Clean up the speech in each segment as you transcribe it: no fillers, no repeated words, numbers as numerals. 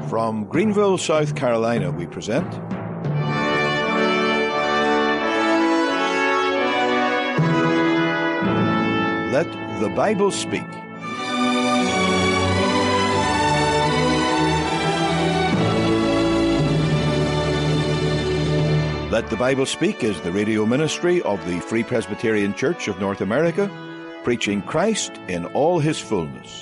From Greenville, South Carolina, we present Let the Bible Speak. Let the Bible Speak is the radio ministry of the Free Presbyterian Church of North America, preaching Christ in all his fullness.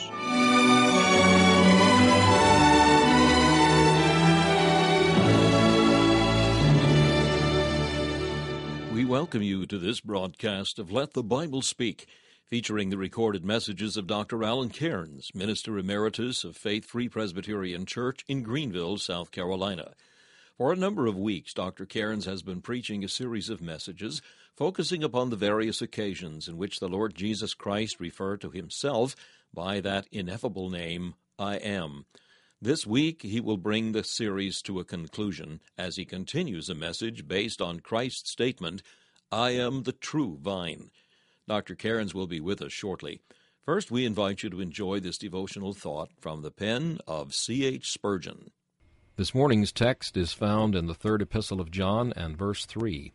We welcome you to this broadcast of Let the Bible Speak, featuring the recorded messages of Dr. Alan Cairns, Minister Emeritus of Faith Free Presbyterian Church in Greenville, South Carolina. For a number of weeks, Dr. Cairns has been preaching a series of messages focusing upon the various occasions in which the Lord Jesus Christ referred to himself by that ineffable name, I Am. This week, he will bring the series to a conclusion as he continues a message based on Christ's statement, I am the true vine. Dr. Cairns will be with us shortly. First, we invite you to enjoy this devotional thought from the pen of C.H. Spurgeon. This morning's text is found in the third epistle of John and verse 3.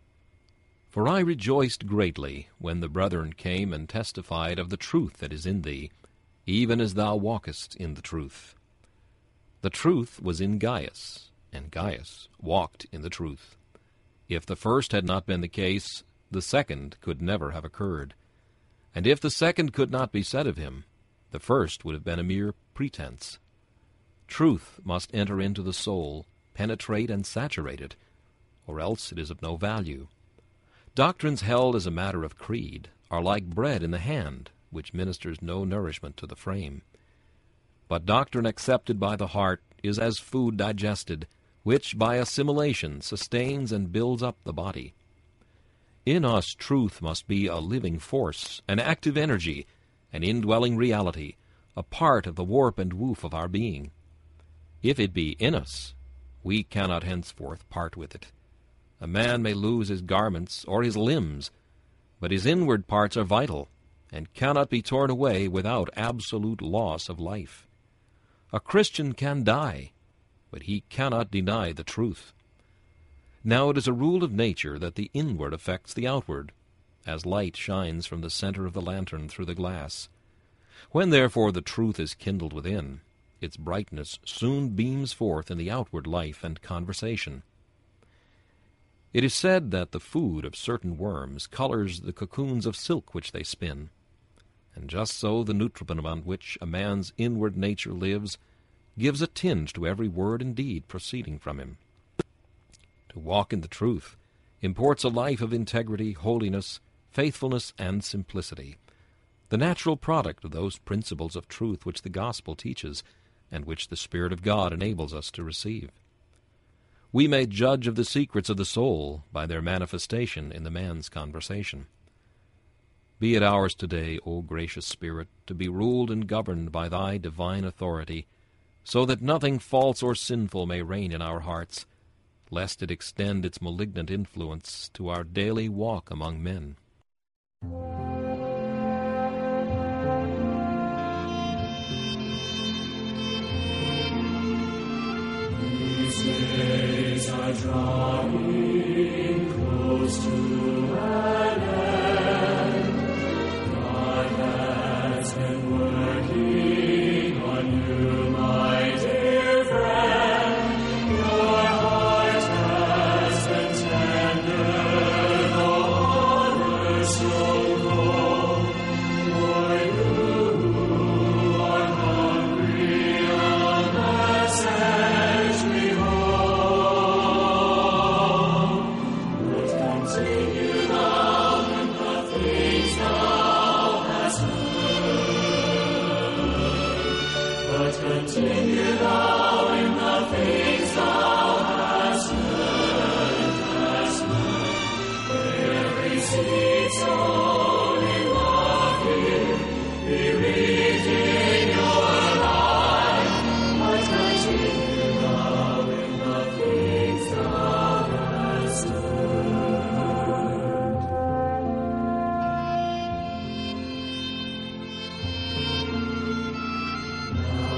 For I rejoiced greatly when the brethren came and testified of the truth that is in thee, even as thou walkest in the truth. The truth was in Gaius, and Gaius walked in the truth. If the first had not been the case, the second could never have occurred. And if the second could not be said of him, the first would have been a mere pretense. Truth must enter into the soul, penetrate and saturate it, or else it is of no value. Doctrines held as a matter of creed are like bread in the hand, which ministers no nourishment to the frame. But doctrine accepted by the heart is as food digested, which by assimilation sustains and builds up the body. In us truth must be a living force, an active energy, an indwelling reality, a part of the warp and woof of our being. If it be in us, we cannot henceforth part with it. A man may lose his garments or his limbs, but his inward parts are vital, and cannot be torn away without absolute loss of life. A Christian can die, but he cannot deny the truth. Now it is a rule of nature that the inward affects the outward, as light shines from the center of the lantern through the glass. When therefore the truth is kindled within, its brightness soon beams forth in the outward life and conversation. It is said that the food of certain worms colors the cocoons of silk which they spin, and just so the nutriment on which a man's inward nature lives gives a tinge to every word and deed proceeding from him. To walk in the truth imports a life of integrity, holiness, faithfulness, and simplicity, the natural product of those principles of truth which the gospel teaches and which the Spirit of God enables us to receive. We may judge of the secrets of the soul by their manifestation in the man's conversation. Be it ours today, O gracious Spirit, to be ruled and governed by thy divine authority, so that nothing false or sinful may reign in our hearts, lest it extend its malignant influence to our daily walk among men. These days are drawing close to an end. God has been working on you, my dear friend. Your heart has been tender, though honor so cold. For you who are hungry on the century home, would continue thou in the things thou hast heard. But continue thou in the things thou hast learned. Every seed sown in love here, believed in your life. But continue thou in the things thou hast learned. Now to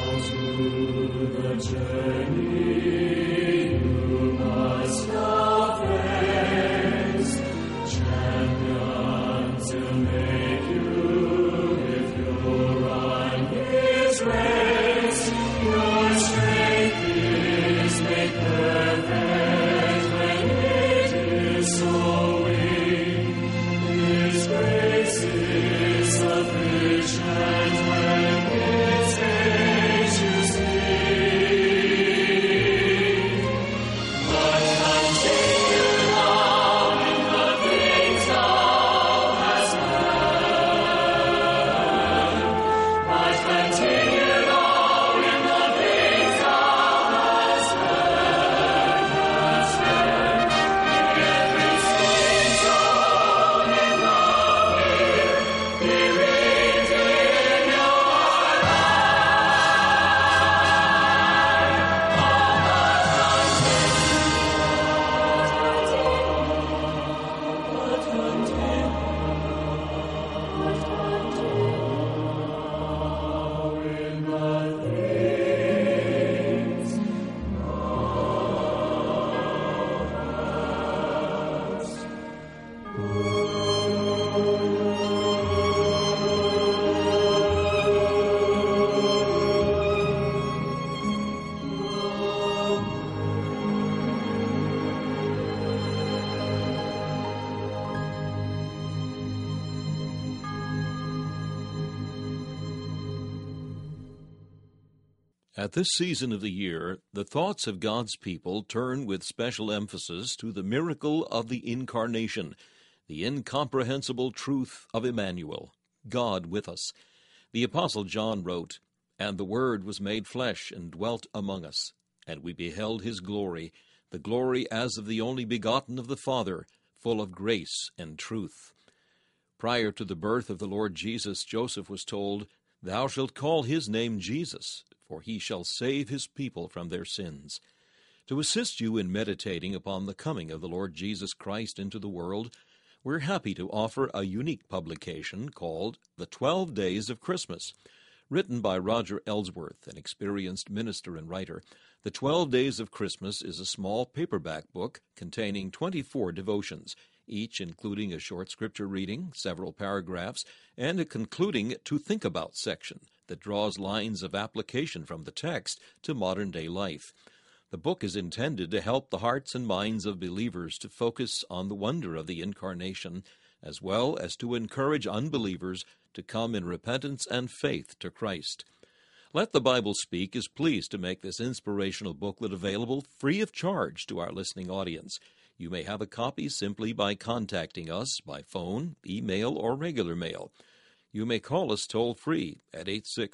At this season of the year, the thoughts of God's people turn with special emphasis to the miracle of the Incarnation, the incomprehensible truth of Emmanuel, God with us. The Apostle John wrote, "And the Word was made flesh and dwelt among us, and we beheld his glory, the glory as of the only begotten of the Father, full of grace and truth." Prior to the birth of the Lord Jesus, Joseph was told, "Thou shalt call his name Jesus, for he shall save his people from their sins." To assist you in meditating upon the coming of the Lord Jesus Christ into the world, we're happy to offer a unique publication called The 12 Days of Christmas. Written by Roger Ellsworth, an experienced minister and writer, The 12 Days of Christmas is a small paperback book containing 24 devotions, each including a short scripture reading, several paragraphs, and a concluding To Think About section that draws lines of application from the text to modern-day life. The book is intended to help the hearts and minds of believers to focus on the wonder of the Incarnation, as well as to encourage unbelievers to come in repentance and faith to Christ. Let the Bible Speak is pleased to make this inspirational booklet available free of charge to our listening audience. You may have a copy simply by contacting us by phone, email, or regular mail. You may call us toll-free at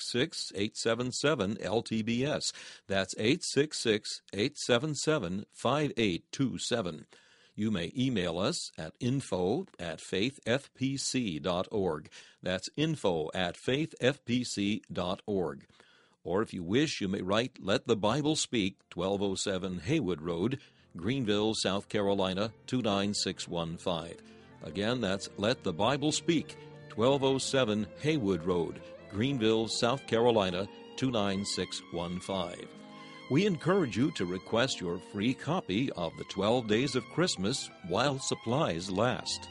866-877-LTBS. That's 866-877-5827. You may email us at info@faithfpc.org. That's info@faithfpc.org. Or if you wish, you may write Let the Bible Speak, 1207 Haywood Road, Greenville, South Carolina, 29615. Again, that's Let the Bible Speak, 1207 Haywood Road, Greenville, South Carolina, 29615. We encourage you to request your free copy of the 12 Days of Christmas while supplies last.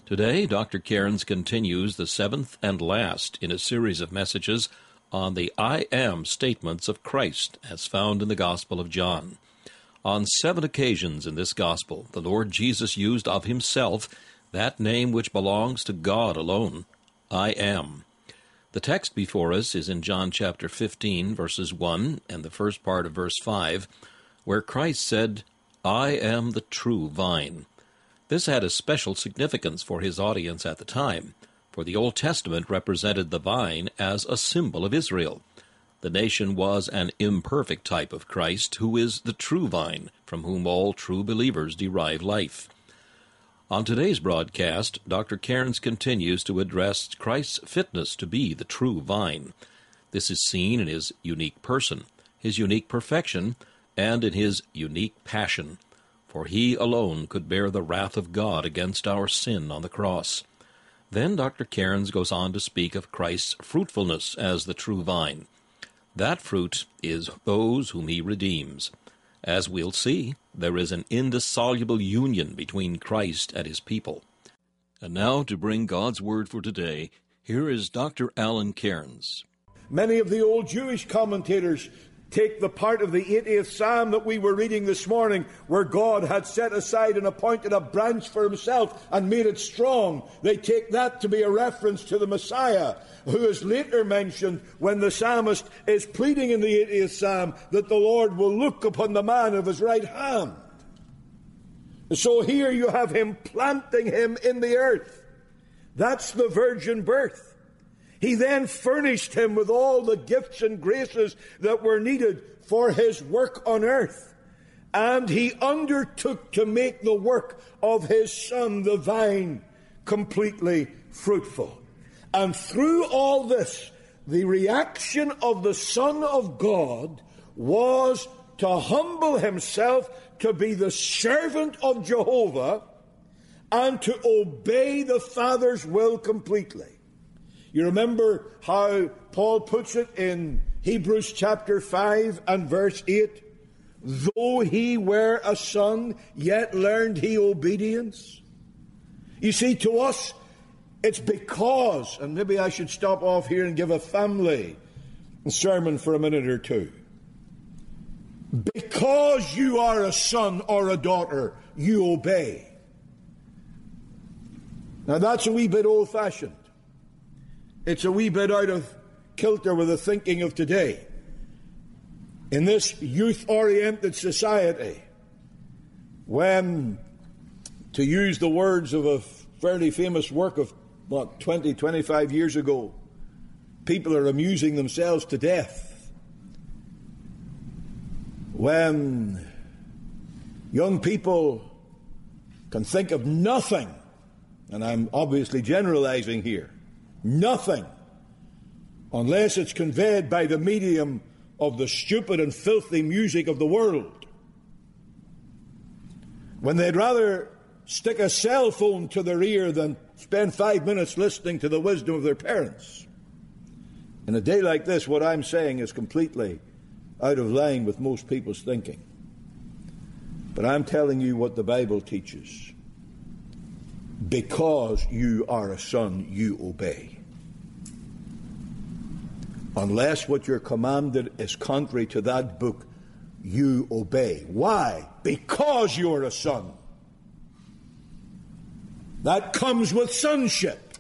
Today, Dr. Cairns continues the seventh and last in a series of messages on the I Am statements of Christ as found in the Gospel of John. On 7 occasions in this Gospel, the Lord Jesus used of himself that name which belongs to God alone, I Am. The text before us is in John chapter 15, verses 1 and the first part of verse 5, where Christ said, I am the true vine. This had a special significance for his audience at the time, for the Old Testament represented the vine as a symbol of Israel. The nation was an imperfect type of Christ, who is the true vine, from whom all true believers derive life. On today's broadcast, Dr. Cairns continues to address Christ's fitness to be the true vine. This is seen in his unique person, his unique perfection, and in his unique passion. For he alone could bear the wrath of God against our sin on the cross. Then Dr. Cairns goes on to speak of Christ's fruitfulness as the true vine. That fruit is those whom he redeems. As we'll see, there is an indissoluble union between Christ and his people. And now, to bring God's Word for today, here is Dr. Alan Cairns. Many of the old Jewish commentators take the part of the 80th Psalm that we were reading this morning, where God had set aside and appointed a branch for himself and made it strong. They take that to be a reference to the Messiah, who is later mentioned when the psalmist is pleading in the 80th Psalm that the Lord will look upon the man of his right hand. So here you have him planting him in the earth. That's the virgin birth. He then furnished him with all the gifts and graces that were needed for his work on earth. And he undertook to make the work of his Son, the vine, completely fruitful. And through all this, the reaction of the Son of God was to humble himself, to be the servant of Jehovah, and to obey the Father's will completely. You remember how Paul puts it in Hebrews chapter 5 and verse 8? Though he were a son, yet learned he obedience. You see, to us, it's because, and maybe I should stop off here and give a family sermon for a minute or two. Because you are a son or a daughter, you obey. Now that's a wee bit old-fashioned. It's a wee bit out of kilter with the thinking of today. In this youth-oriented society, when, to use the words of a fairly famous work of, 20, 25 years ago, people are amusing themselves to death. When young people can think of nothing, and I'm obviously generalizing here, nothing, unless it's conveyed by the medium of the stupid and filthy music of the world. When they'd rather stick a cell phone to their ear than spend 5 minutes listening to the wisdom of their parents. In a day like this, what I'm saying is completely out of line with most people's thinking. But I'm telling you what the Bible teaches. Because you are a son, you obey. Unless what you're commanded is contrary to that book, you obey. Why? Because you're a son. That comes with sonship.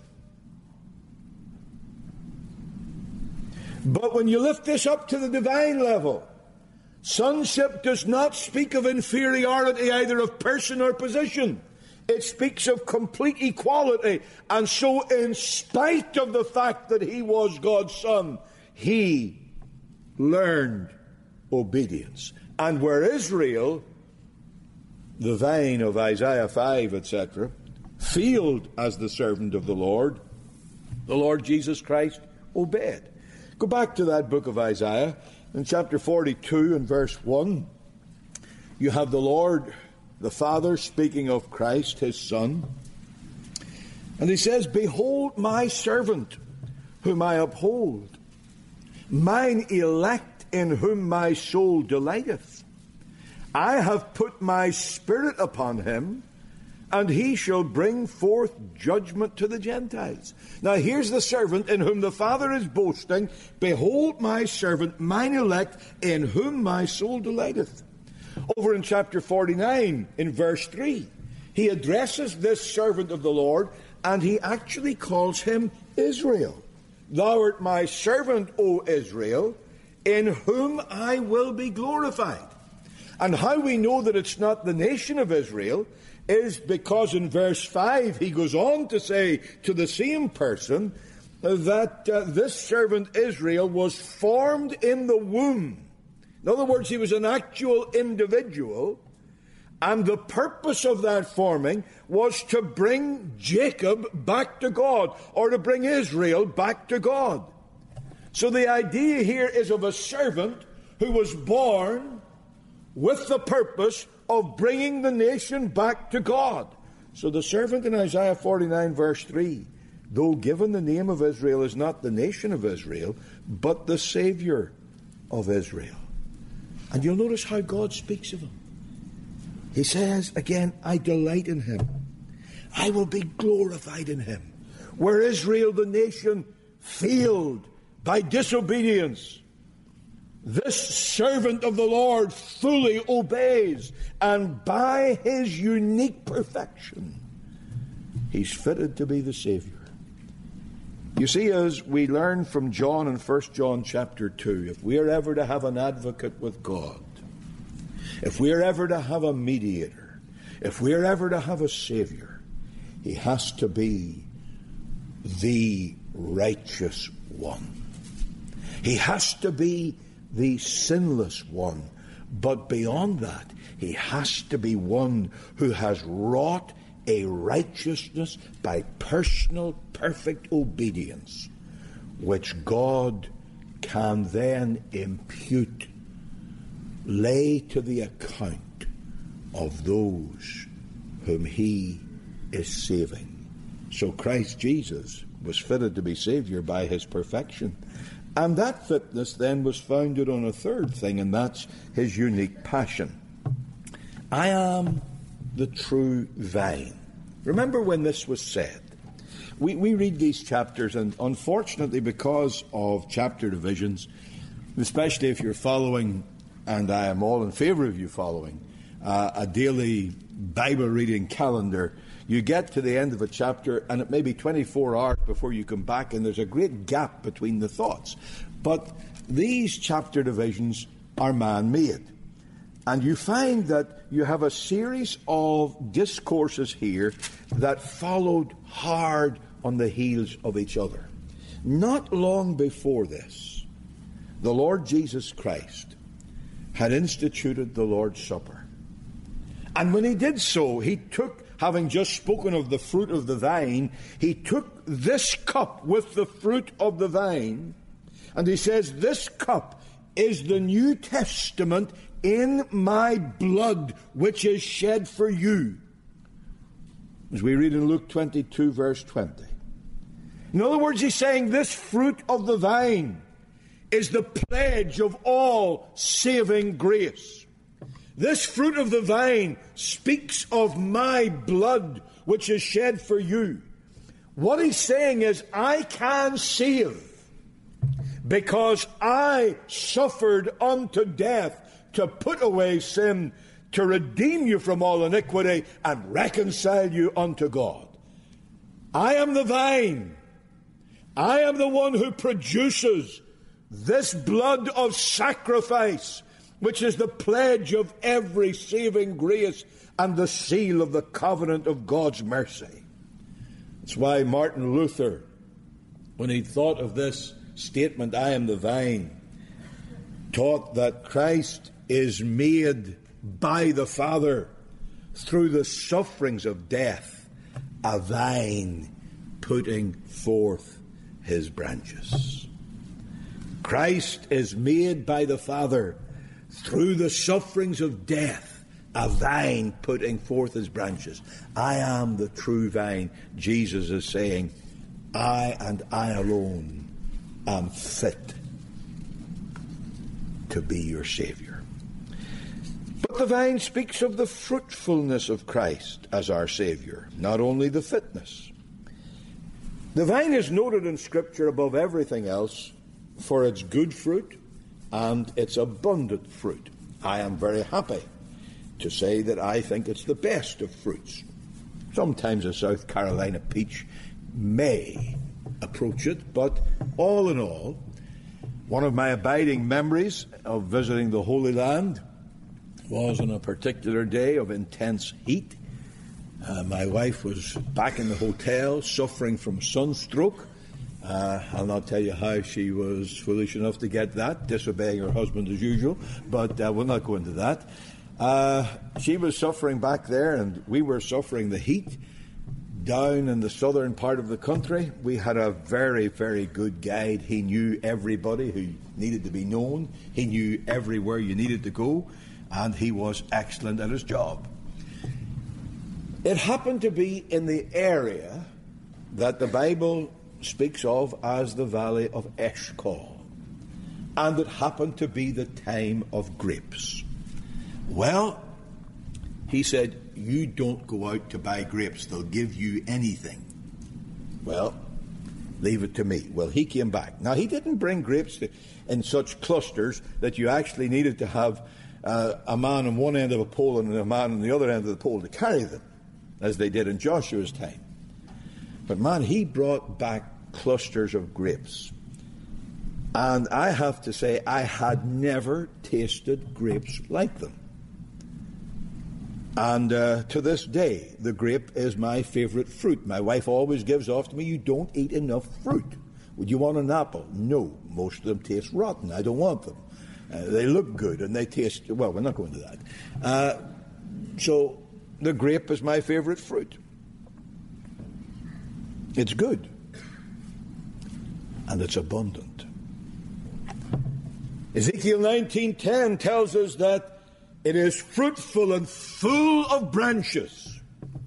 But when you lift this up to the divine level, sonship does not speak of inferiority either of person or position. It speaks of complete equality. And so in spite of the fact that he was God's son, he learned obedience. And where Israel, the vine of Isaiah 5, etc., failed as the servant of the Lord Jesus Christ obeyed. Go back to that book of Isaiah. In chapter 42 and verse 1, you have the Lord, the Father, speaking of Christ, his Son. And he says, Behold my servant, whom I uphold, mine elect, in whom my soul delighteth. I have put my spirit upon him, and he shall bring forth judgment to the Gentiles. Now here's the servant in whom the Father is boasting. Behold my servant, mine elect, in whom my soul delighteth. Over in chapter 49, in verse 3, he addresses this servant of the Lord, and he actually calls him Israel. Thou art my servant, O Israel, in whom I will be glorified. And how we know that it's not the nation of Israel is because in verse 5 he goes on to say to the same person that this servant Israel was formed in the womb. In other words, he was an actual individual, and the purpose of that forming was to bring Jacob back to God, or to bring Israel back to God. So the idea here is of a servant who was born with the purpose of bringing the nation back to God. So the servant in Isaiah 49 verse 3, though given the name of Israel, is not the nation of Israel, but the Savior of Israel. And you'll notice how God speaks of him. He says, again, I delight in him. I will be glorified in him. Where Israel, the nation, failed by disobedience, this servant of the Lord fully obeys, and by his unique perfection, he's fitted to be the Savior. You see, as we learn from John in 1 John chapter 2, if we are ever to have an advocate with God, if we are ever to have a mediator, if we are ever to have a Savior, he has to be the righteous one. He has to be the sinless one. But beyond that, he has to be one who has wrought a righteousness by personal, perfect obedience, which God can then impute, lay to the account of those whom he is saving. So Christ Jesus was fitted to be Savior by his perfection. And that fitness then was founded on a third thing, and that's his unique passion. I am the true vine. Remember when this was said? We read these chapters, and unfortunately because of chapter divisions, especially if you're following, and I am all in favor of you following, a daily Bible reading calendar, you get to the end of a chapter and it may be 24 hours before you come back, and there's a great gap between the thoughts. But these chapter divisions are man-made. And you find that you have a series of discourses here that followed hard on the heels of each other. Not long before this, the Lord Jesus Christ had instituted the Lord's Supper. And when he did so, he took, having just spoken of the fruit of the vine, he took this cup with the fruit of the vine, and he says, this cup is the New Testament in my blood, which is shed for you. As we read in Luke 22, verse 20. In other words, he's saying this fruit of the vine is the pledge of all saving grace. This fruit of the vine speaks of my blood, which is shed for you. What he's saying is, I can save because I suffered unto death to put away sin, to redeem you from all iniquity, and reconcile you unto God. I am the vine. I am the one who produces this blood of sacrifice, which is the pledge of every saving grace and the seal of the covenant of God's mercy. That's why Martin Luther, when he thought of this statement, I am the vine, taught that Christ is made by the Father through the sufferings of death, a vine putting forth his branches. Christ is made by the Father through the sufferings of death, a vine putting forth his branches. I am the true vine. Jesus is saying, I and I alone am fit to be your Savior. But But the vine speaks of the fruitfulness of Christ as our Saviour, not only the fitness. The vine is noted in Scripture above everything else for its good fruit and its abundant fruit. I am very happy to say that I think it's the best of fruits. Sometimes a South Carolina peach may approach it, but all in all, one of my abiding memories of visiting the Holy Land was on a particular day of intense heat. My wife was back in the hotel suffering from sunstroke. I'll not tell you how she was foolish enough to get that, disobeying her husband as usual, but we'll not go into that. She was suffering back there, and we were suffering the heat down in the southern part of the country. We had a very, very good guide. He knew everybody who needed to be known. He knew everywhere you needed to go, and he was excellent at his job. It happened to be in the area that the Bible speaks of as the Valley of Eshcol, and it happened to be the time of grapes. Well, he said, you don't go out to buy grapes, they'll give you anything. Well, leave it to me. Well, he came back. Now, he didn't bring grapes in such clusters that you actually needed to have a man on one end of a pole and a man on the other end of the pole to carry them, as they did in Joshua's time. But man, he brought back clusters of grapes. And I have to say, I had never tasted grapes like them. And to this day, the grape is my favorite fruit. My wife always gives off to me, you don't eat enough fruit. Would you want an apple? No. Most of them taste rotten. I don't want them. They look good and they taste, well, we're not going to that. So the grape is my favorite fruit. It's good. And it's abundant. Ezekiel 19:10 tells us that it is fruitful and full of branches.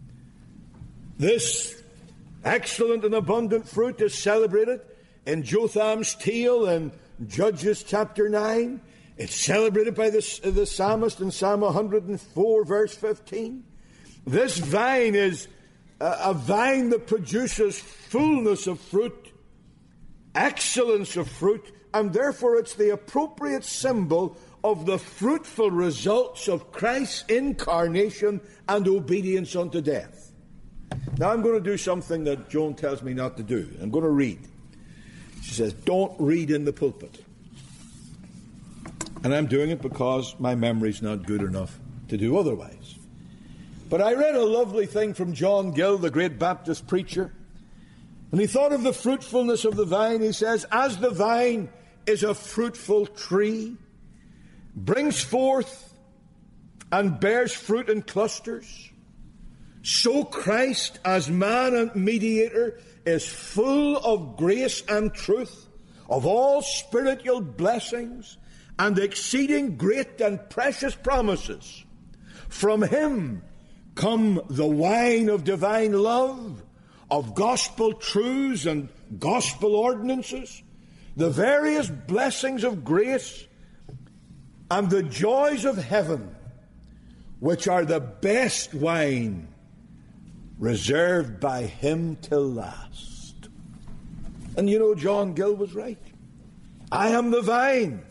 This excellent and abundant fruit is celebrated in Jotham's tale in Judges chapter 9. It's celebrated by the psalmist in Psalm 104, verse 15. This vine is a vine that produces fullness of fruit, excellence of fruit, and therefore it's the appropriate symbol of the fruitful results of Christ's incarnation and obedience unto death. Now I'm going to do something that Joan tells me not to do. I'm going to read. She says, don't read in the pulpit. And I'm doing it because my memory's not good enough to do otherwise. But I read a lovely thing from John Gill, the great Baptist preacher. And he thought of the fruitfulness of the vine. He says, as the vine is a fruitful tree, brings forth and bears fruit in clusters, so Christ, as man and mediator, is full of grace and truth, of all spiritual blessings, and exceeding great and precious promises. From him come the wine of divine love, of gospel truths and gospel ordinances, the various blessings of grace, and the joys of heaven, which are the best wine reserved by him till last. And you know, John Gill was right. I am the vine,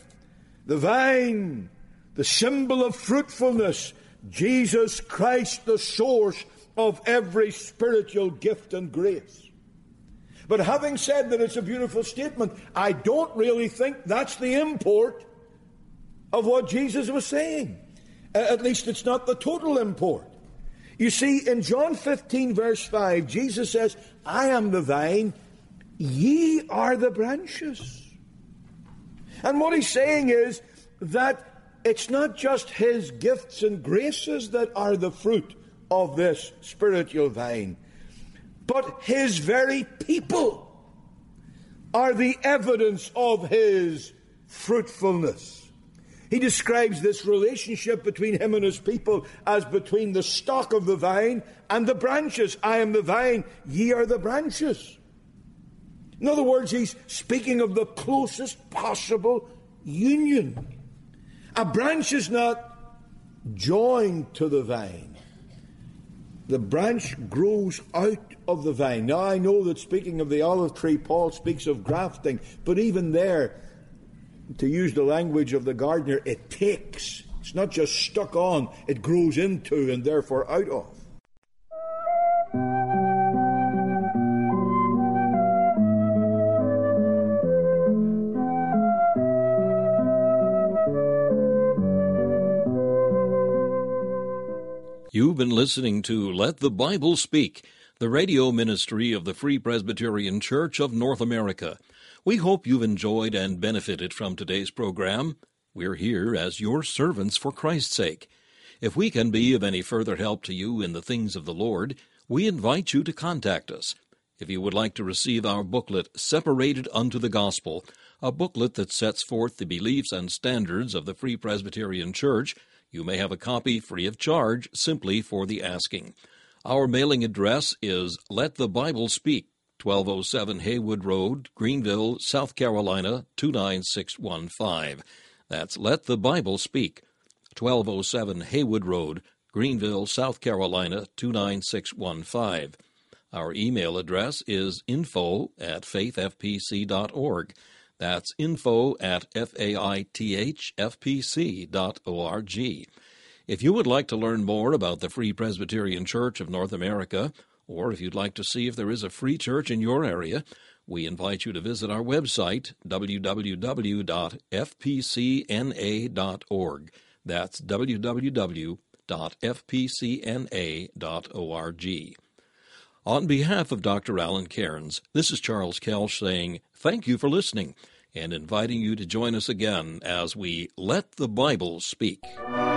the symbol of fruitfulness, Jesus Christ, the source of every spiritual gift and grace. But having said that it's a beautiful statement, I don't really think that's the import of what Jesus was saying. At least it's not the total import. You see, in John 15, verse 5, Jesus says, I am the vine, ye are the branches. And what he's saying is that it's not just his gifts and graces that are the fruit of this spiritual vine, but his very people are the evidence of his fruitfulness. He describes this relationship between him and his people as between the stalk of the vine and the branches. I am the vine, ye are the branches. In other words, he's speaking of the closest possible union. A branch is not joined to the vine. The branch grows out of the vine. Now, I know that speaking of the olive tree, Paul speaks of grafting, but even there, to use the language of the gardener, it takes. It's not just stuck on, it grows into and therefore out of. You've been listening to Let the Bible Speak, the radio ministry of the Free Presbyterian Church of North America. We hope you've enjoyed and benefited from today's program. We're here as your servants for Christ's sake. If we can be of any further help to you in the things of the Lord, we invite you to contact us. If you would like to receive our booklet, Separated Unto the Gospel, a booklet that sets forth the beliefs and standards of the Free Presbyterian Church, you may have a copy free of charge simply for the asking. Our mailing address is Let the Bible Speak, 1207 Haywood Road, Greenville, South Carolina, 29615. That's Let the Bible Speak, 1207 Haywood Road, Greenville, South Carolina, 29615. Our email address is info@faithfpc.org. That's info@faithfpc.org. If you would like to learn more about the Free Presbyterian Church of North America, or if you'd like to see if there is a free church in your area, we invite you to visit our website, www.fpcna.org. That's www.fpcna.org. On behalf of Dr. Alan Cairns, this is Charles Kelsch saying thank you for listening and inviting you to join us again as we Let the Bible Speak.